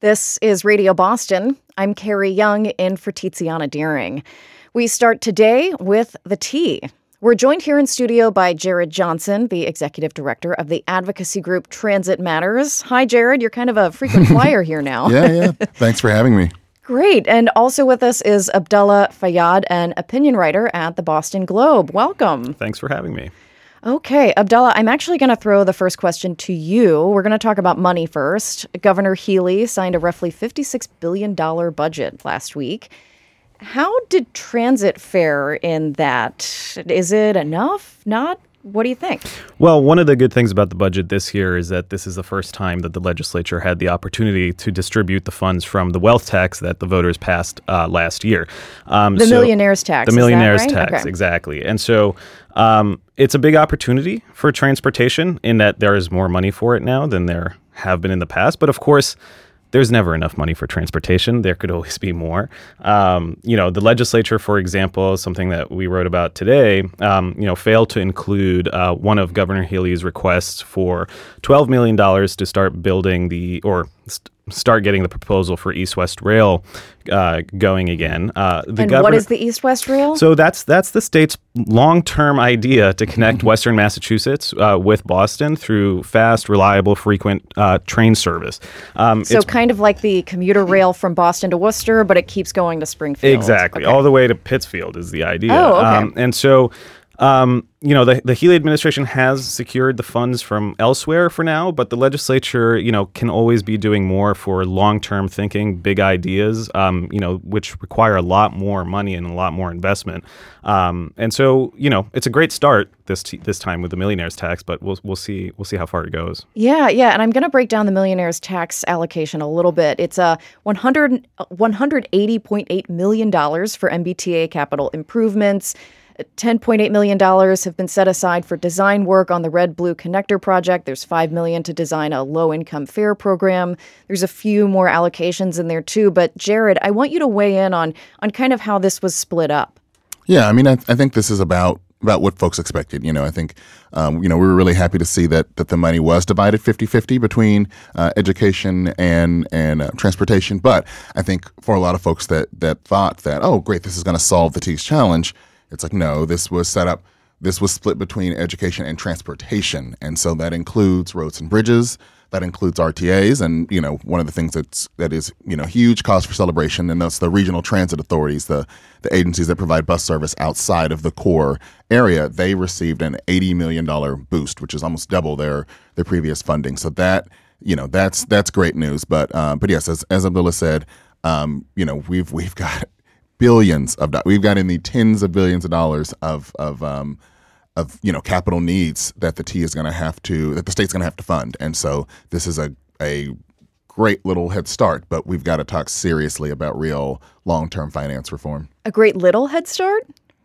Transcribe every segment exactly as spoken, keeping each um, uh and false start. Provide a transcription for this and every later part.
This is Radio Boston. I'm Carrie Young in for Tiziana Deering. We start today with the T. We're joined here in studio by Jared Johnson, the executive director of the advocacy group Transit Matters. Hi, Jared. You're kind of a frequent flyer here now. yeah, yeah. Thanks for having me. Great. And also with us is Abdullah Fayyad, an opinion writer at the Boston Globe. Welcome. Thanks for having me. Okay, Abdullah, I'm actually going to throw the first question to you. We're going to talk about money first. Governor Healey signed a roughly fifty-six billion dollars budget last week. How did transit fare in that? Is it enough? Not? What do you think? Well, one of the good things about the budget this year is that this is the first time that the legislature had the opportunity to distribute the funds from the wealth tax that the voters passed uh, last year. Um, the so millionaire's tax. The millionaire's is that right? tax, okay. Exactly. And so um, it's a big opportunity for transportation in that there is more money for it now than there have been in the past. But of course, there's never enough money for transportation. There could always be more. Um, you know, the legislature, for example, something that we wrote about today, um, you know, failed to include uh, one of Governor Healey's requests for twelve million dollars to start building the, or st- start getting the proposal for East-West Rail uh, going again. Uh, the and governor- what is the East-West Rail? So that's that's the state's long-term idea to connect mm-hmm. Western Massachusetts uh, with Boston through fast, reliable, frequent uh, train service. Um, so kind of like the commuter rail from Boston to Worcester, but it keeps going to Springfield. Exactly. Okay. All the way to Pittsfield is the idea. Oh, okay. Um, and so... Um, you know, the, the Healey administration has secured the funds from elsewhere for now, but the legislature, you know, can always be doing more for long-term thinking, big ideas, um, you know, which require a lot more money and a lot more investment. Um, and so, you know, it's a great start this t- this time with the millionaire's tax, but we'll we'll see we'll see how far it goes. Yeah, yeah, and I'm going to break down the millionaire's tax allocation a little bit. It's a one hundred, one hundred eighty point eight million dollars for M B T A capital improvements. ten point eight million dollars have been set aside for design work on the Red Blue Connector project. There's five million dollars to design a low-income fare program. There's a few more allocations in there, too. But, Jared, I want you to weigh in on, on kind of how this was split up. Yeah, I mean, I, I think this is about about what folks expected. You know, I think, um, you know, we were really happy to see that that the money was divided fifty-fifty between uh, education and and uh, transportation. But I think for a lot of folks that that thought that, oh, great, this is going to solve the T's challenge, it's like, no, this was set up, this was split between education and transportation. And so that includes roads and bridges, that includes R T As. And, you know, one of the things that's, that is, you know, huge cause for celebration, and that's the regional transit authorities, the, the agencies that provide bus service outside of the core area. They received an eighty million dollars boost, which is almost double their, their previous funding. So that, you know, that's, that's great news. But, um, but yes, as, as Abdullah said, um, you know, we've, we've got billions of dollars. We've got in the tens of billions of dollars of of um, of you know capital needs that the T is going to have to that the state's going to have to fund, and so this is a a great little head start. But we've got to talk seriously about real long term finance reform. A great little head start?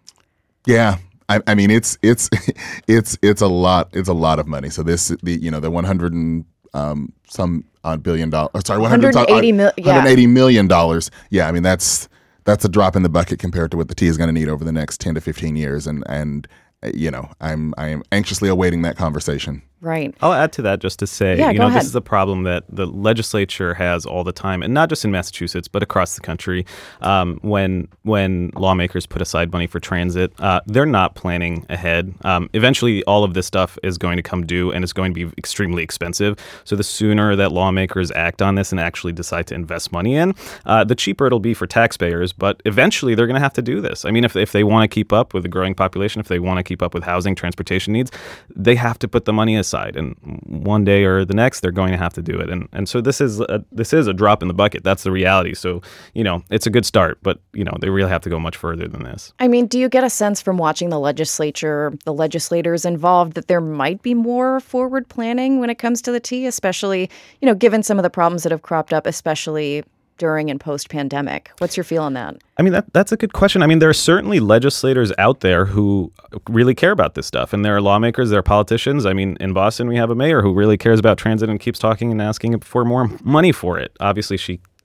Yeah, I, I mean it's it's it's it's a lot it's a lot of money. So this the you know the one hundred and um, some odd billion dollars. Sorry, one hundred eighty mil- one hundred eighty million dollars. Yeah, I mean that's. That's a drop in the bucket compared to what the T is going to need over the next ten to fifteen years. And, and you know, I'm I am anxiously awaiting that conversation. Right. I'll add to that just to say, yeah, you know, ahead. this is a problem that the legislature has all the time, and not just in Massachusetts, but across the country. Um, when when lawmakers put aside money for transit, uh, they're not planning ahead. Um, eventually, all of this stuff is going to come due, and it's going to be extremely expensive. So the sooner that lawmakers act on this and actually decide to invest money in, uh, the cheaper it'll be for taxpayers. But eventually, they're going to have to do this. I mean, if if they want to keep up with the growing population, if they want to keep up with housing, transportation needs, they have to put the money aside. And one day or the next, they're going to have to do it. And and so this is a, this is a drop in the bucket. That's the reality. So, you know, it's a good start, but, you know, they really have to go much further than this. I mean, do you get a sense from watching the legislature, the legislators involved, that there might be more forward planning when it comes to the T, especially, you know, given some of the problems that have cropped up, especially during and post-pandemic? What's your feel on that? I mean, that that's a good question. I mean, there are certainly legislators out there who really care about this stuff. And there are lawmakers, there are politicians. I mean, in Boston, we have a mayor who really cares about transit and keeps talking and asking for more money for it. Obviously, she can't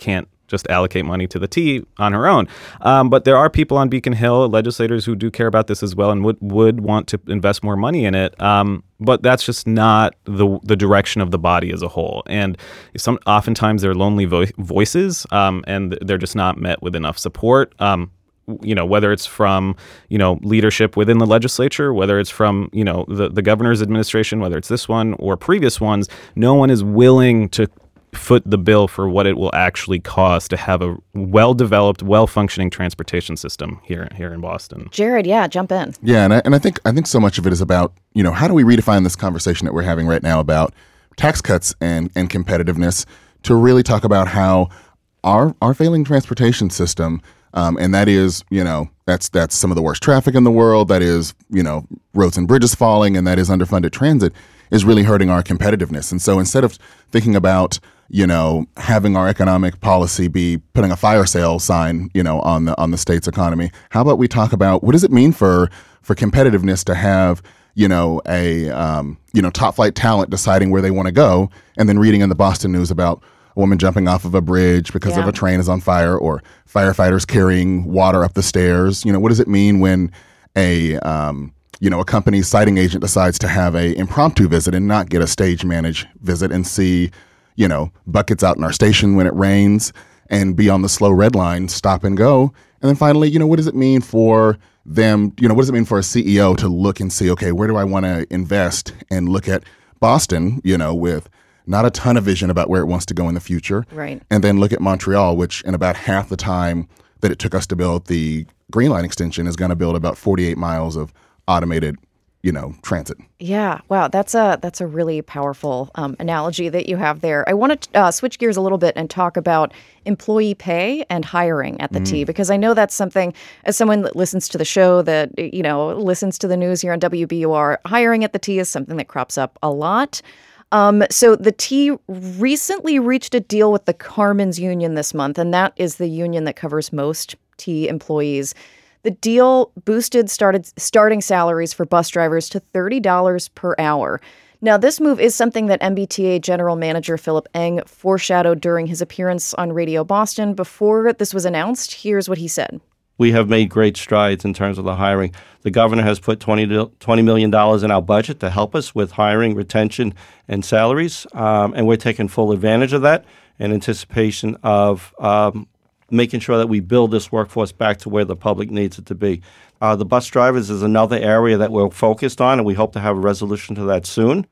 just allocate money to the T on her own. Um, but there are people on Beacon Hill, legislators who do care about this as well and would, would want to invest more money in it. Um, but that's just not the the direction of the body as a whole. And some oftentimes they're lonely vo- voices, um, and they're just not met with enough support. Um, you know, whether it's from, you know, leadership within the legislature, whether it's from, you know, the, the governor's administration, whether it's this one or previous ones, no one is willing to foot the bill for what it will actually cost to have a well-developed, well-functioning transportation system here here in Boston. Jared, yeah, jump in. Yeah, and I, and I think I think so much of it is about, you know, how do we redefine this conversation that we're having right now about tax cuts and, and competitiveness to really talk about how our our failing transportation system, um, and that is, you know, that's that's some of the worst traffic in the world, that is, you know, roads and bridges falling, and that is underfunded transit, is really hurting our competitiveness. And so instead of thinking about, you know, having our economic policy be putting a fire sale sign, you know, on the on the state's economy, how about we talk about what does it mean for for competitiveness to have, you know, a um, you know, top flight talent deciding where they want to go, and then reading in the Boston News about a woman jumping off of a bridge because yeah. of a train is on fire, or firefighters carrying water up the stairs. You know, what does it mean when a um, you know, a company's siting agent decides to have a impromptu visit and not get a stage managed visit and see, you know, buckets out in our station when it rains and be on the slow red line, stop and go. And then finally, you know, what does it mean for them, you know, what does it mean for a C E O to look and see, okay, where do I want to invest, and look at Boston, you know, with not a ton of vision about where it wants to go in the future. Right. And then look at Montreal, which in about half the time that it took us to build the Green Line extension is going to build about forty-eight miles of automated, you know, transit. Yeah, wow, that's a that's a really powerful um, analogy that you have there. I want to uh, switch gears a little bit and talk about employee pay and hiring at the mm. T, because I know that's something, as someone that listens to the show, that, you know, listens to the news here on W B U R, hiring at the T is something that crops up a lot. Um, so the T recently reached a deal with the Carmen's Union this month, and that is the union that covers most T employees. The deal boosted started starting salaries for bus drivers to thirty dollars per hour. Now, this move is something that M B T A General Manager Philip Eng foreshadowed during his appearance on Radio Boston. Before this was announced, here's what he said. We have made great strides in terms of the hiring. The governor has put twenty million dollars in our budget to help us with hiring, retention, and salaries, um, and we're taking full advantage of that in anticipation of um, making sure that we build this workforce back to where the public needs it to be. Uh, the bus drivers is another area that we're focused on, and we hope to have a resolution to that soon.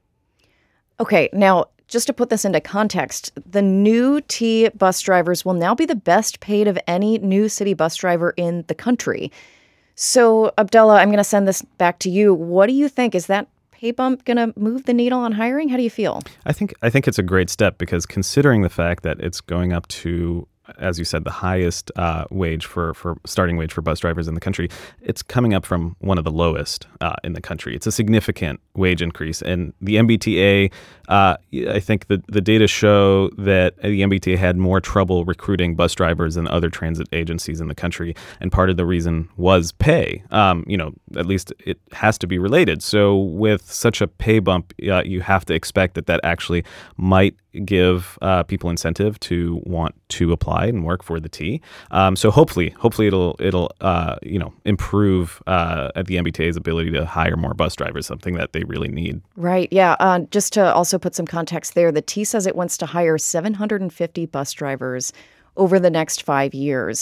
Okay, now, just to put this into context, the new T bus drivers will now be the best paid of any new city bus driver in the country. So, Abdullah, I'm going to send this back to you. What do you think? Is that pay bump going to move the needle on hiring? How do you feel? I think I think it's a great step, because considering the fact that it's going up to, as you said, the highest uh, wage for, for starting wage for bus drivers in the country, it's coming up from one of the lowest uh, in the country. It's a significant wage increase. And the M B T A, uh, I think the, the data show that the M B T A had more trouble recruiting bus drivers than other transit agencies in the country. And part of the reason was pay. Um, you know, at least it has to be related. So with such a pay bump, uh, you have to expect that that actually might give uh, people incentive to want to apply and work for the T. Um, so hopefully, hopefully it'll it'll uh, you know improve uh, at the M B T A's ability to hire more bus drivers, something that they really need. Right. Yeah. Uh, just to also put some context there, the T says it wants to hire seven hundred fifty bus drivers over the next five years.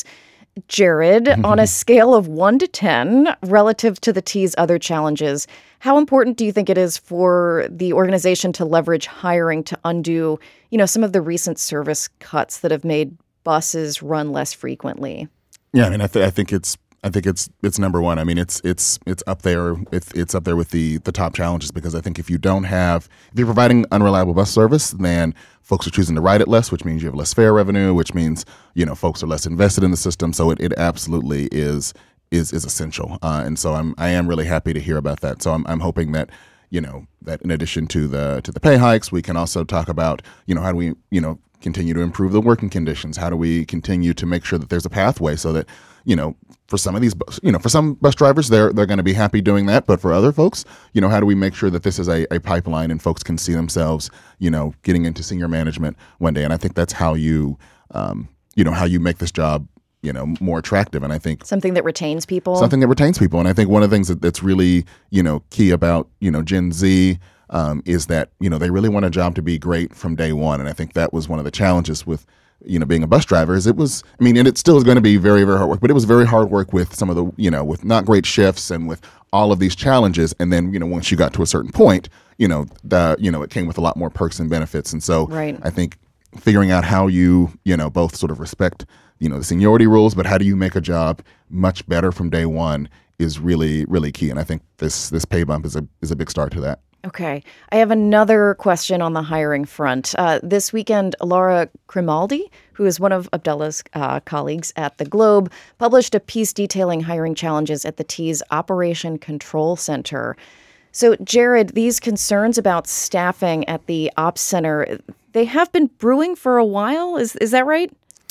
Jared, on a scale of one to ten, relative to the T's other challenges, how important do you think it is for the organization to leverage hiring to undo, you know, some of the recent service cuts that have made buses run less frequently? Yeah, I mean, I, th- I think it's I think it's it's number one. I mean, it's it's it's up there. It's it's up there with the the top challenges, because I think if you don't have if you're providing unreliable bus service, then folks are choosing to ride it less, which means you have less fare revenue, which means, you know, folks are less invested in the system. So it, it absolutely is is is essential. Uh, and so I'm I am really happy to hear about that. So I'm I'm hoping that, you know, that in addition to the to the pay hikes, we can also talk about, you know, how do we, you know, continue to improve the working conditions? How do we continue to make sure that there's a pathway so that, you know, for some of these, bus, you know, for some bus drivers, they're they're going to be happy doing that. But for other folks, you know, how do we make sure that this is a, a pipeline and folks can see themselves, you know, getting into senior management one day? And I think that's how you, um, you know, how you make this job, you know, more attractive. And I think something that retains people. Something that retains people. And I think one of the things that, that's really, you know, key about, you know, Gen Z um, is that, you know, they really want a job to be great from day one. And I think that was one of the challenges with, you know, being a bus driver is it was, I mean, and it still is going to be very, very hard work, but it was very hard work with some of the, you know, with not great shifts and with all of these challenges. And then, you know, once you got to a certain point, you know, the, you know, it came with a lot more perks and benefits. And so right. I think figuring out how you, you know, both sort of respect, you know, the seniority rules, but how do you make a job much better from day one is really, really key. And I think this, this pay bump is a, is a big start to that. Okay. I have another question on the hiring front. Uh, this weekend, Laura Grimaldi, who is one of Abdullah's uh, colleagues at The Globe, published a piece detailing hiring challenges at the T's Operation Control Center. So, Jared, these concerns about staffing at the Ops Center, they have been brewing for a while. Is is that right?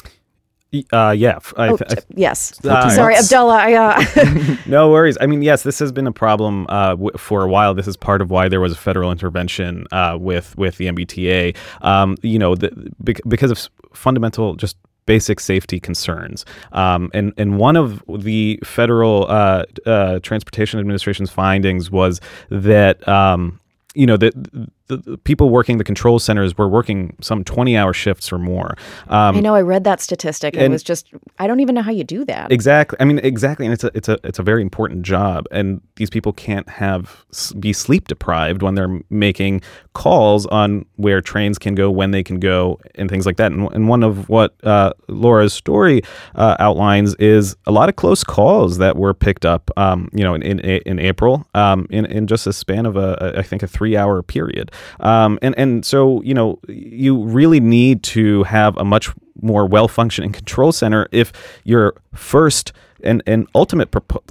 Uh, yeah. I, oh, I, yes. Uh, Sorry, Abdullah. I, uh... no worries. I mean, yes, this has been a problem uh, w- for a while. This is part of why there was a federal intervention uh, with with the M B T A. Um, you know, the, because of fundamental just basic safety concerns. Um, and, and one of the Federal uh, uh, Transportation Administration's findings was that, um, you know, that the, the people working the control centers were working some twenty-hour shifts or more. Um, I know. I read that statistic. And and it was just, I don't even know how you do that. Exactly. I mean, exactly. And it's a it's a it's a very important job. And these people can't have be sleep deprived when they're making calls on where trains can go, when they can go, and things like that. And, and one of what uh, Laura's story uh, outlines is a lot of close calls that were picked up, um, you know, in in, in April, um, in in just a span of a, a I think a three hour period. Um, and, and so, you know, you really need to have a much more well-functioning control center if your first and, and ultimate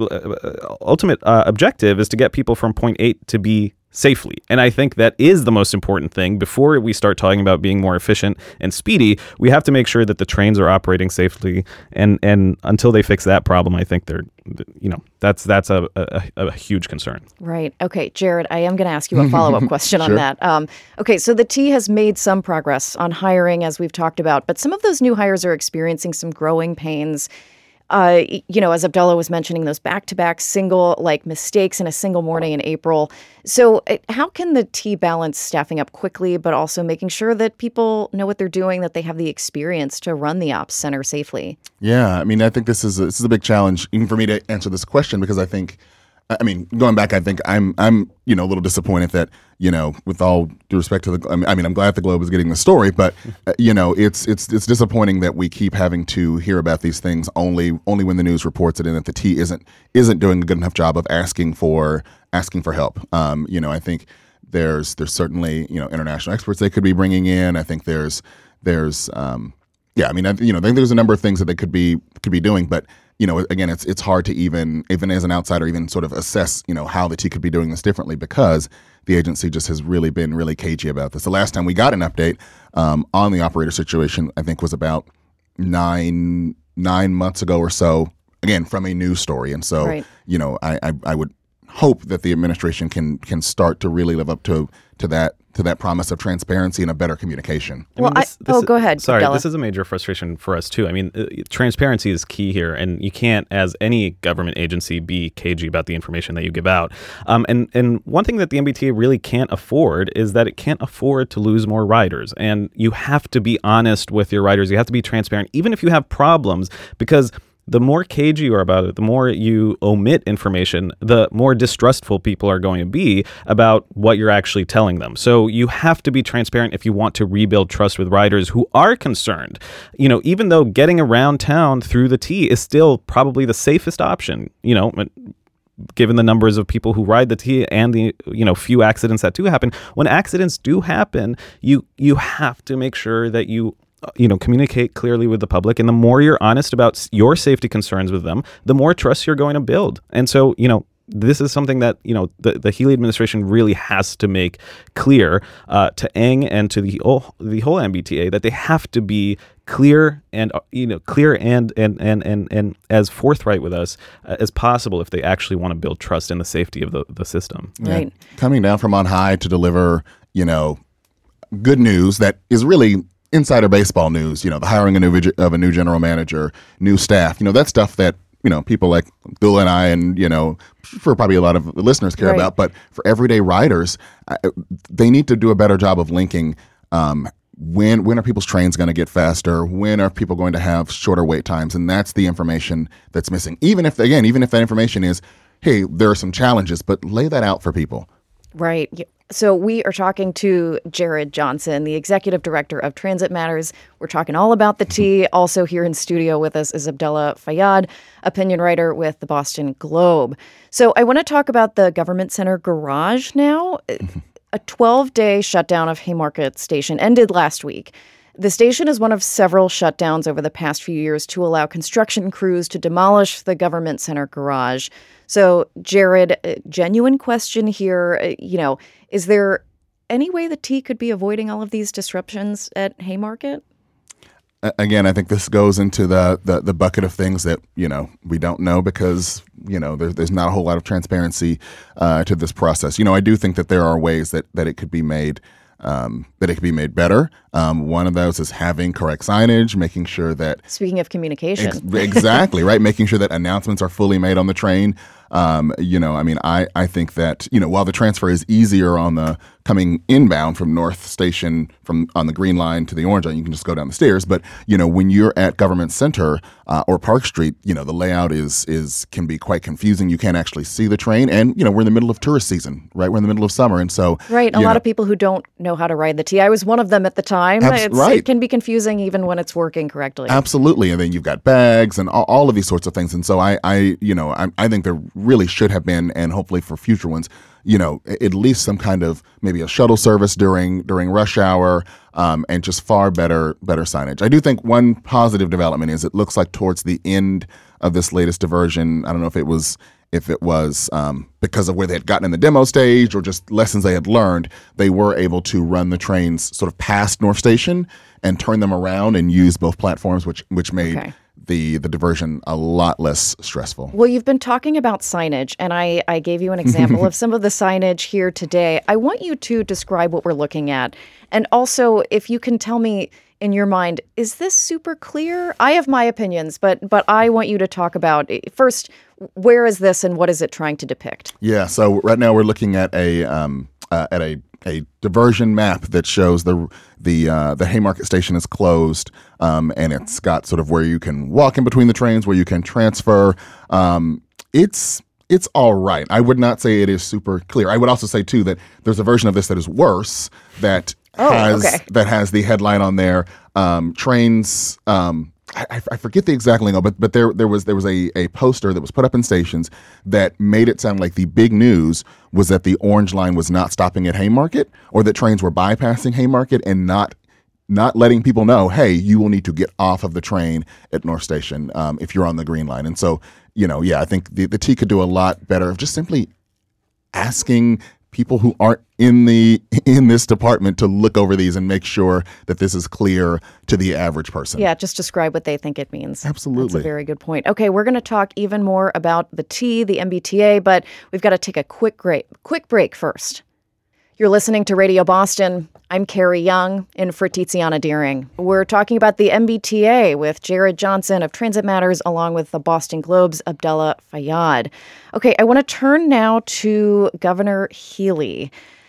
uh, ultimate uh, objective is to get people from point A to B safely. And I think that is the most important thing. Before we start talking about being more efficient and speedy, we have to make sure that the trains are operating safely. And, and until they fix that problem, I think they're, you know, that's that's a, a, a huge concern. Right. Okay, Jared, I am going to ask you a follow-up question Sure. on that. Um, okay, so the T has made some progress on hiring, as we've talked about, but some of those new hires are experiencing some growing pains. Uh, you know, as Abdullah was mentioning, those back-to-back single, like, mistakes in a single morning in April. So it, how can the T balance staffing up quickly, but also making sure that people know what they're doing, that they have the experience to run the ops center safely? Yeah, I mean, I think this is a, this is a big challenge, even for me to answer this question, because I think, I mean, going back, I think I'm, I'm, you know, a little disappointed that, you know, with all due respect to the, I mean, I'm glad the Globe is getting the story, but, uh, you know, it's, it's, it's disappointing that we keep having to hear about these things only, only when the news reports it, and that the T isn't, isn't doing a good enough job of asking for, asking for help. Um, you know, I think there's, there's certainly, you know, international experts they could be bringing in. I think there's, there's, um, yeah, I mean, I, you know, I think there's a number of things that they could be, could be doing, but, you know, again, it's it's hard to even, even as an outsider, even sort of assess, you know, how the T could be doing this differently, because the agency just has really been really cagey about this. The last time we got an update um, on the operator situation, I think, was about nine nine months ago or so, again, from a news story. And so, Right. you know, I, I I would hope that the administration can can start to really live up to to that to that promise of transparency and a better communication. Well, I, oh, go ahead, Sorry, Abdullah. this is a major frustration for us too. I mean, uh, transparency is key here, and you can't, as any government agency, be cagey about the information that you give out. Um, and and one thing that the M B T A really can't afford is that it can't afford to lose more riders. And you have to be honest with your riders. You have to be transparent, even if you have problems, because the more cagey you are about it, the more you omit information, the more distrustful people are going to be about what you're actually telling them. So you have to be transparent if you want to rebuild trust with riders who are concerned. You know, even though getting around town through the T is still probably the safest option, you know, given the numbers of people who ride the T and the, you know, few accidents that do happen. When accidents do happen, you you have to make sure that you you know, communicate clearly with the public. And the more you're honest about your safety concerns with them, the more trust you're going to build. And so, you know, this is something that, you know, the, the Healey administration really has to make clear uh, to Eng and to the whole, the whole M B T A that they have to be clear and, you know, clear and, and, and, and, and as forthright with us uh, as possible if they actually want to build trust in the safety of the, the system. Right. Yeah. Coming down from on high to deliver, you know, good news that is really insider baseball news, you know, the hiring a new, of a new general manager, new staff, you know, that's stuff that, you know, people like Bill and I and, you know, for probably a lot of listeners care Right. about. But for everyday riders, uh, they need to do a better job of linking um, when when are people's trains going to get faster? When are people going to have shorter wait times? And that's the information that's missing. Even if, again, even if that information is, hey, there are some challenges, but lay that out for people. Right. Y- So we are talking to Jared Johnson, the executive director of Transit Matters. We're talking all about the T. Also here in studio with us is Abdullah Fayyad, opinion writer with the Boston Globe. So I want to talk about the Government Center garage now. A twelve-day shutdown of Haymarket Station ended last week. The station is one of several shutdowns over the past few years to allow construction crews to demolish the Government Center garage. So, Jared, genuine question here, you know, is there any way the T could be avoiding all of these disruptions at Haymarket? Again, I think this goes into the, the, the bucket of things that, you know, we don't know because, you know, there, there's not a whole lot of transparency uh, to this process. You know, I do think that there are ways that, that it could be made um, that it could be made better. Um, one of those is having correct signage, making sure that... Speaking of communication. Ex- exactly, right? Making sure that announcements are fully made on the train. Um, you know, I mean, I, I think that, you know, while the transfer is easier on the coming inbound from North Station, from on the Green Line to the Orange Line, you can just go down the stairs. But, you know, when you're at Government Center uh, or Park Street, you know, the layout is is can be quite confusing. You can't actually see the train. And, you know, we're in the middle of tourist season, right? We're in the middle of summer. And so... Right. A you lot know, of people who don't know how to ride the T. I was one of them at the time. Abs- It's, right. It can be confusing even when it's working correctly. Absolutely. And then you've got bags and all, all of these sorts of things. And so I, I you know, I, I think there really should have been, and hopefully for future ones, you know, at least some kind of maybe a shuttle service during during rush hour, um, and just far better better signage. I do think one positive development is it looks like towards the end of this latest diversion, I don't know if it was if it was um, because of where they had gotten in the demo stage or just lessons they had learned, they were able to run the trains sort of past North Station and turn them around and use both platforms, which which made Okay. the the diversion a lot less stressful. Well, you've been talking about signage, and I, I gave you an example of some of the signage here today. I want you to describe what we're looking at. And also, if you can tell me in your mind, is this super clear? I have my opinions, but but I want you to talk about, first, where is this and what is it trying to depict? Yeah, so right now we're looking at a um, uh, at a a diversion map that shows the the uh, the Haymarket Station is closed, um, and it's got sort of where you can walk in between the trains, where you can transfer. Um, it's it's all right. I would not say it is super clear. I would also say too that there's a version of this that is worse that Oh, has okay. that has the headline on there. Um, trains. Um, I, I forget the exact lingo, but but there there was there was a, a poster that was put up in stations that made it sound like the big news was that the Orange Line was not stopping at Haymarket, or that trains were bypassing Haymarket and not not letting people know, hey, you will need to get off of the train at North Station um, if you're on the Green Line. And so, you know, yeah, I think the, the T could do a lot better of just simply asking people who aren't in the in this department to look over these and make sure that this is clear to the average person. Yeah, just describe what they think it means. Absolutely. That's a very good point. Okay, we're going to talk even more about the T, the M B T A, but we've got to take a quick break, quick break first. You're listening to Radio Boston. I'm Carrie Young in for Tiziana Deering. We're talking about the M B T A with Jared Johnson of Transit Matters, along with the Boston Globe's Abdullah Fayyad. Okay, I want to turn now to Governor Healey.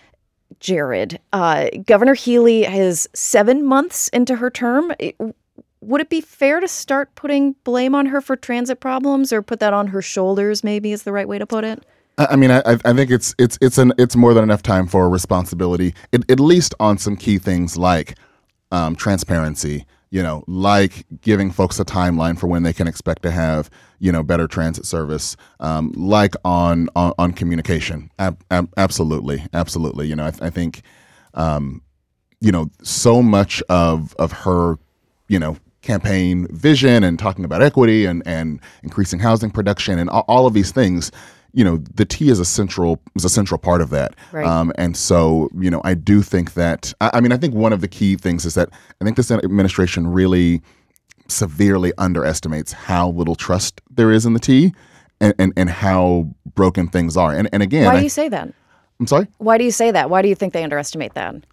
Jared, uh, Governor Healey is seven months into her term. It- Would it be fair to start putting blame on her for transit problems, or put that on her shoulders, maybe is the right way to put it? I I mean, I, I think it's it's it's an it's more than enough time for responsibility, at, at least on some key things like um, transparency. You know, like giving folks a timeline for when they can expect to have, you know, better transit service. Um, like on, on on communication, ab- ab- absolutely, absolutely. You know, I, I think, um, you know, so much of of her, you know, campaign vision and talking about equity and and increasing housing production and all, all of these things. You know, the T is a central is a central part of that. Right. Um, and so, you know, I do think that, I, I mean, I think one of the key things is that I think this administration really severely underestimates how little trust there is in the T and, and, and how broken things are. And, and again, Why I, do you say that? I'm sorry? Why do you say that? Why do you think they underestimate that?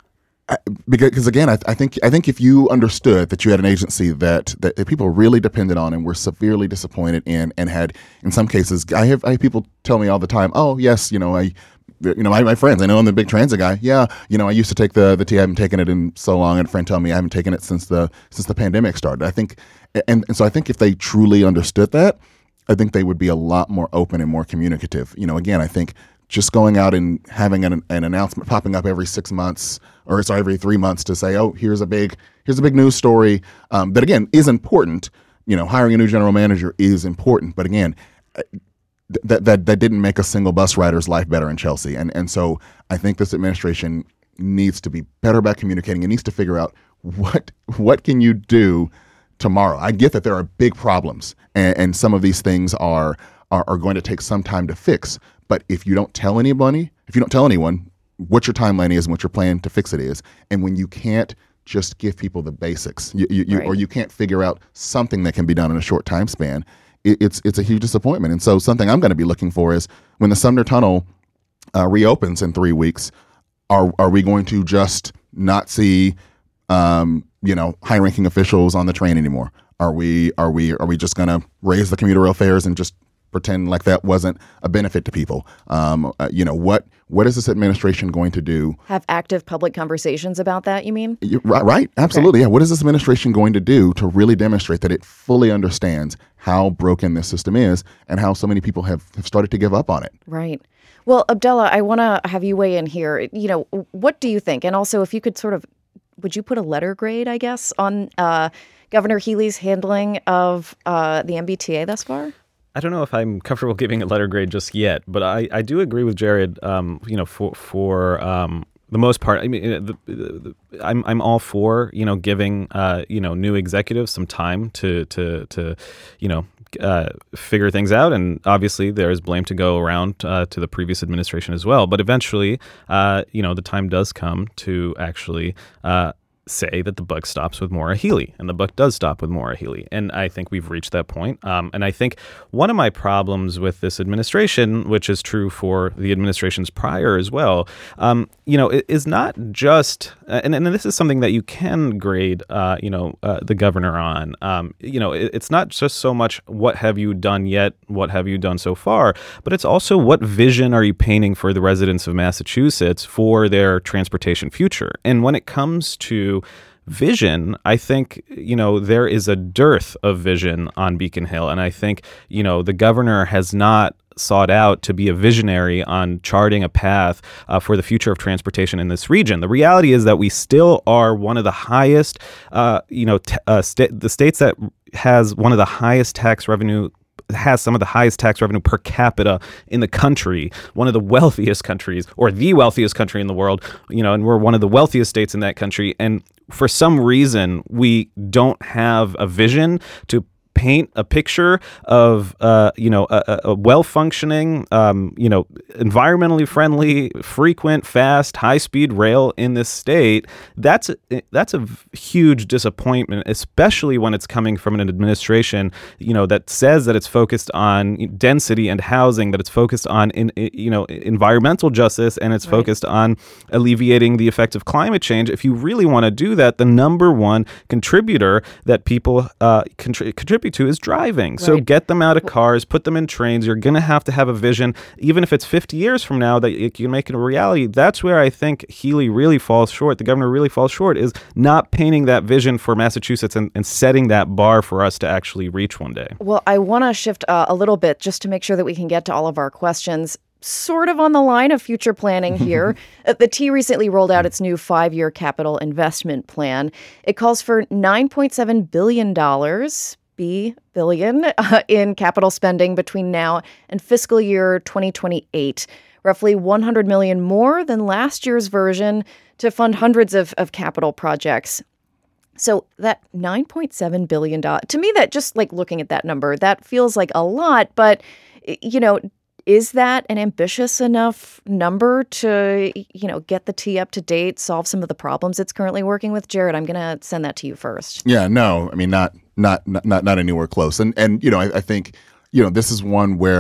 I, because again, I, I think I think if you understood that you had an agency that, that that people really depended on and were severely disappointed in, and had in some cases, I have I have people tell me all the time, oh yes, you know I, you know my, my friends, I know I'm the big transit guy. Yeah, you know I used to take the the T. I haven't taken it in so long, and a friend tell me I haven't taken it since the since the pandemic started. I think, and, and so I think if they truly understood that, I think they would be a lot more open and more communicative. You know, again, I think just going out and having an, an announcement popping up every six months or sorry, every three months to say, oh, here's a big here's a big news story um, that, again, is important. You know, hiring a new general manager is important. But again, th- that, that that didn't make a single bus rider's life better in Chelsea. And, and so I think this administration needs to be better about communicating. It needs to figure out what what can you do tomorrow. I get that there are big problems, and, and some of these things are, are are going to take some time to fix. But if you don't tell anybody, if you don't tell anyone what your timeline is and what your plan to fix it is, and when you can't just give people the basics, you, you, you, right. or you can't figure out something that can be done in a short time span, it, it's it's a huge disappointment. And so something I'm going to be looking for is when the Sumner Tunnel uh, reopens in three weeks, are are we going to just not see um, you know high-ranking officials on the train anymore? Are we are we are we just going to raise the commuter rail fares and just pretend like that wasn't a benefit to people? Um, uh, you know, what what is this administration going to do? Have active public conversations about that, you mean? You, right, right, absolutely. Okay. Yeah. What is this administration going to do to really demonstrate that it fully understands how broken this system is and how so many people have, have started to give up on it? Right. Well, Abdullah, I want to have you weigh in here. You know, what do you think? And also, if you could sort of, would you put a letter grade, I guess, on uh, Governor Healey's handling of uh, the M B T A thus far? I don't know if I'm comfortable giving a letter grade just yet, but I, I do agree with Jared. Um, you know, for for um, the most part, I mean, the, the, the, I'm I'm all for you know giving uh, you know new executives some time to to to you know uh, figure things out, and obviously there is blame to go around uh, to the previous administration as well. But eventually, uh, you know, the time does come to actually. Uh, say that the buck stops with Maura Healey, and the buck does stop with Maura Healey. And I think we've reached that point. Um, and I think one of my problems with this administration, which is true for the administrations prior as well, um, you know, is not just, and, and this is something that you can grade, uh, you know, uh, the governor on, um, you know, it, it's not just so much what have you done yet, what have you done so far, but it's also what vision are you painting for the residents of Massachusetts for their transportation future. And when it comes to vision, I think, you know, there is a dearth of vision on Beacon Hill. And I think, you know, the governor has not sought out to be a visionary on charting a path uh, for the future of transportation in this region. The reality is that we still are one of the highest, uh, you know, t- uh, sta- the states that has one of the highest tax revenue has some of the highest tax revenue per capita in the country, one of the wealthiest countries, or the wealthiest country in the world, you know, and we're one of the wealthiest states in that country. And for some reason, we don't have a vision to paint a picture of, uh, you know, a, a well-functioning, um, you know, environmentally friendly, frequent, fast, high-speed rail in this state. That's a, that's a huge disappointment, especially when it's coming from an administration, you know, that says that it's focused on density and housing, that it's focused on, in, you know, environmental justice, and it's right. focused on alleviating the effects of climate change. If you really want to do that, the number one contributor that people uh, contri- contribute to is driving. Right. So get them out of cars, put them in trains. You're going to have to have a vision, even if it's fifty years from now, that you can make it a reality. That's where I think Healey really falls short. The governor really falls short, is not painting that vision for Massachusetts and, and setting that bar for us to actually reach one day. Well, I want to shift uh, a little bit just to make sure that we can get to all of our questions. Sort of on the line of future planning here. The T recently rolled out its new five-year capital investment plan. It calls for nine point seven billion dollars, B billion, uh, in capital spending between now and fiscal year twenty twenty-eight, roughly one hundred million dollars more than last year's version, to fund hundreds of, of capital projects. So that nine point seven billion dollars, to me, that just like looking at that number, that feels like a lot, but, you know, is that an ambitious enough number to, you know, get the T up to date, solve some of the problems it's currently working with? Jared, I'm going to send that to you first. Yeah, no, I mean, not not not not anywhere close. And and you know, I, I think, you know, this is one where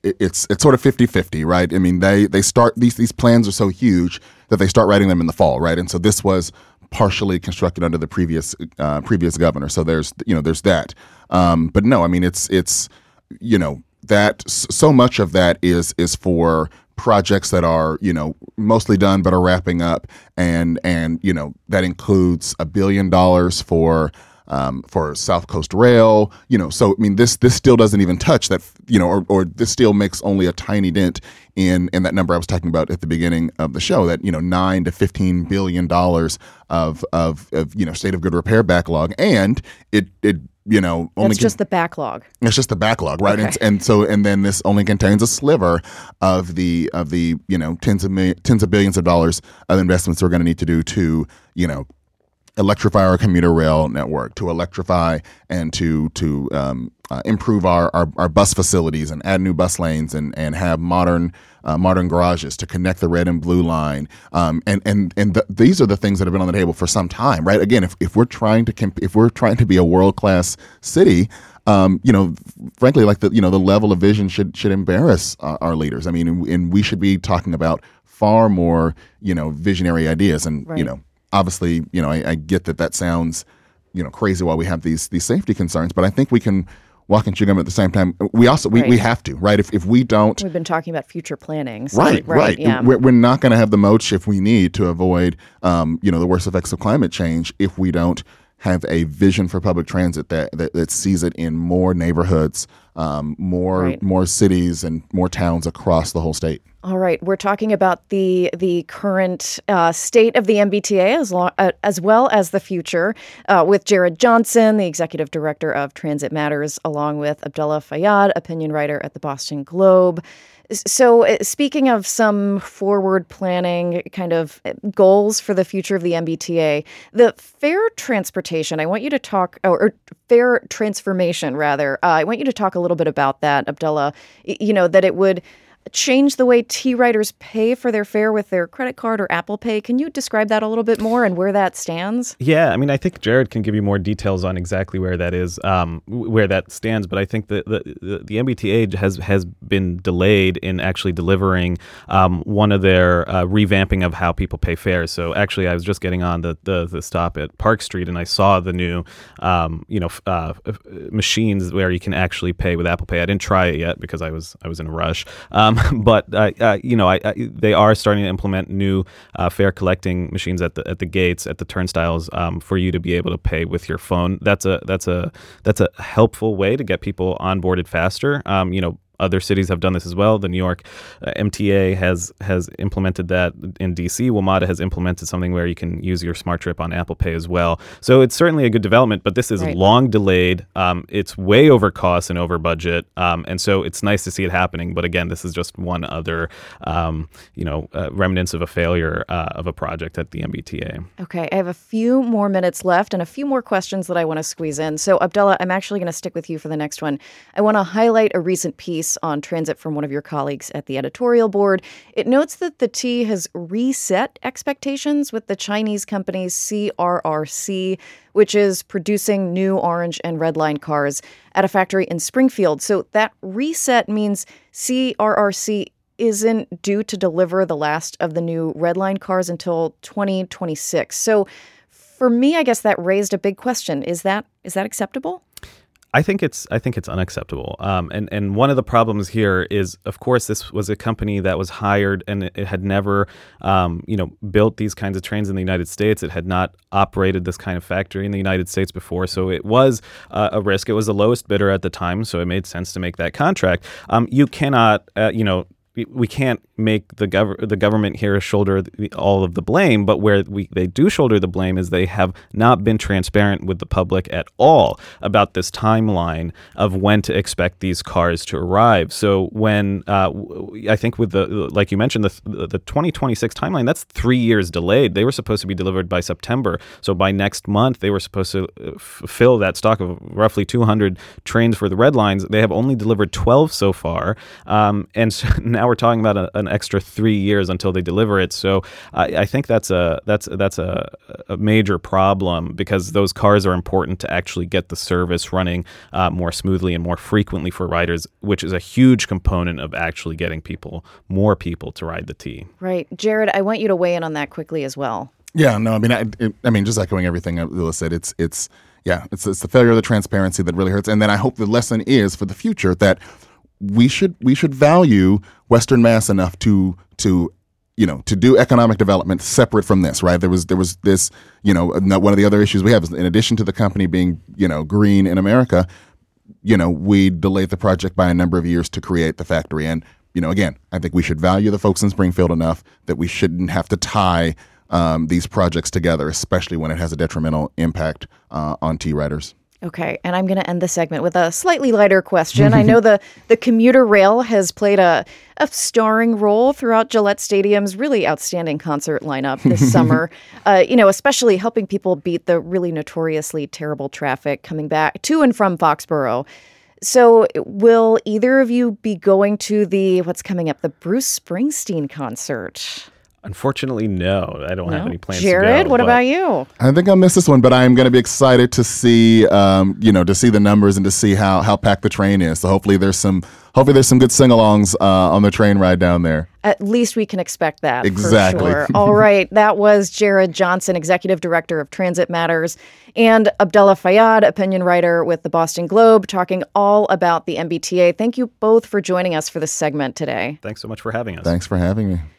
it, it's it's sort of fifty-fifty, right? I mean, they they start these these plans are so huge that they start writing them in the fall, right? And so this was partially constructed under the previous uh, previous governor. So there's you know there's that. Um, but no, I mean it's it's you know that so much of that is is for projects that are, you know, mostly done but are wrapping up, and and you know that includes a billion dollars for um, for South Coast Rail. You know, so I mean this this still doesn't even touch that, you know, or, or this still makes only a tiny dent in in that number I was talking about at the beginning of the show. That, you know, nine to fifteen billion dollars of of of you know state of good repair backlog, and it it. You know, only That's con- just the backlog. It's just the backlog, right? Okay. And, and so, and then this only contains a sliver of the of the you know tens of million, tens of billions of dollars of investments we're going to need to do to you know electrify our commuter rail network, to electrify and to to um, uh, improve our, our our bus facilities and add new bus lanes and and have modern uh, modern garages to connect the red and blue line. Um, and and and th- these are the things that have been on the table for some time, right? Again, if if we're trying to comp- if we're trying to be a world class city. Um, you know, frankly, like the you know the level of vision should should embarrass uh, our leaders. I mean, and, and we should be talking about far more you know visionary ideas. And Right. you know, obviously, you know, I, I get that that sounds you know crazy while we have these these safety concerns, but I think we can walk and chew gum at the same time. We also we, Right. we have to, right? If if we don't, We've been talking about future planning. So, right, right, Yeah. We're, we're not going to have the moat if we need to avoid um, you know the worst effects of climate change if we don't have a vision for public transit that, that, that sees it in more neighborhoods, um, more Right. more cities and more towns across the whole state. All right, we're talking about the the current uh, state of the M B T A as, long, uh, as well as the future uh, with Jared Johnson, the executive director of Transit Matters, along with Abdullah Fayyad, opinion writer at the Boston Globe. So uh, speaking of some forward planning kind of goals for the future of the M B T A, the fair transportation, I want you to talk, or, or fair transformation rather, uh, I want you to talk a little bit about that, Abdullah, Y- you know, that it would change the way T-riders pay for their fare with their credit card or Apple Pay. Can you describe that a little bit more and where that stands? Yeah, I mean, I think Jared can give you more details on exactly where that is, um, where that stands. But I think that the, the, the M B T A has has been delayed in actually delivering um, one of their uh, revamping of how people pay fares. So actually, I was just getting on the, the, the stop at Park Street, and I saw the new, um, you know, uh, machines where you can actually pay with Apple Pay. I didn't try it yet because I was I was in a rush. Um, but uh, uh, you know, I, I, they are starting to implement new uh, fare collecting machines at the at the gates, at the turnstiles, um, for you to be able to pay with your phone. That's a that's a that's a helpful way to get people onboarded faster. Um, you know. Other cities have done this as well. The New York uh, M T A has has implemented that in D C. WMATA has implemented something where you can use your Smart Trip on Apple Pay as well. So it's certainly a good development, but this is Right. long delayed. Um, it's way over cost and over budget. Um, and so it's nice to see it happening. But again, this is just one other, um, you know, uh, remnants of a failure uh, of a project at the M B T A. Okay, I have a few more minutes left and a few more questions that I want to squeeze in. So, Abdullah, I'm actually going to stick with you for the next one. I want to highlight a recent piece on transit from one of your colleagues at the editorial board. It notes that the T has reset expectations with the Chinese company C R R C, which is producing new orange and red line cars at a factory in Springfield. So that reset means C R R C isn't due to deliver the last of the new red line cars until twenty twenty-six. So for me, I guess that raised a big question. Is that is that acceptable? I think it's I think it's unacceptable. Um, and and one of the problems here is, of course, this was a company that was hired and it, it had never, um, you know, built these kinds of trains in the United States. It had not operated this kind of factory in the United States before, so it was uh, a risk. It was the lowest bidder at the time, so it made sense to make that contract. Um, you cannot, uh, you know. We can't make the gov- the government here shoulder the, all of the blame, but where we they do shoulder the blame is they have not been transparent with the public at all about this timeline of when to expect these cars to arrive. So when uh, I think with the like you mentioned the the twenty twenty-six timeline, that's three years delayed. They were supposed to be delivered by September, so by next month they were supposed to f- fill that stock of roughly two hundred trains for the red lines. They have only delivered twelve so far, um, and so now. now we're talking about a, an extra three years until they deliver it. So I, I think that's a that's that's a, a major problem, because those cars are important to actually get the service running uh, more smoothly and more frequently for riders, which is a huge component of actually getting people, more people, to ride the T. Right. Jared, I want you to weigh in on that quickly as well. Yeah, no, I mean, I, it, I mean, just echoing everything Lewis said, it's, it's, yeah, it's, it's the failure of the transparency that really hurts. And then I hope the lesson is for the future that we should, we should value Western Mass enough to, to, you know, to do economic development separate from this, right? There was, there was this, you know, one of the other issues we have is, in addition to the company being, you know, green in America, you know, we delayed the project by a number of years to create the factory. And, you know, again, I think we should value the folks in Springfield enough that we shouldn't have to tie Um, these projects together, especially when it has a detrimental impact uh, on T-riders. Okay, and I'm going to end the segment with a slightly lighter question. I know the, the commuter rail has played a, a starring role throughout Gillette Stadium's really outstanding concert lineup this summer, uh, you know, especially helping people beat the really notoriously terrible traffic coming back to and from Foxborough. So will either of you be going to the, what's coming up, the Bruce Springsteen concert? Unfortunately, no. I don't No? have any plans Jared, to go. what but- about you? I think I'll miss this one, but I am going to be excited to see, um, you know, to see the numbers and to see how how packed the train is. So hopefully there's some, hopefully there's some good sing-alongs uh, on the train ride down there. At least we can expect that. Exactly. For sure. All right. That was Jared Johnson, Executive Director of Transit Matters, and Abdullah Fayyad, opinion writer with the Boston Globe, talking all about the M B T A. Thank you both for joining us for this segment today. Thanks so much for having us. Thanks for having me.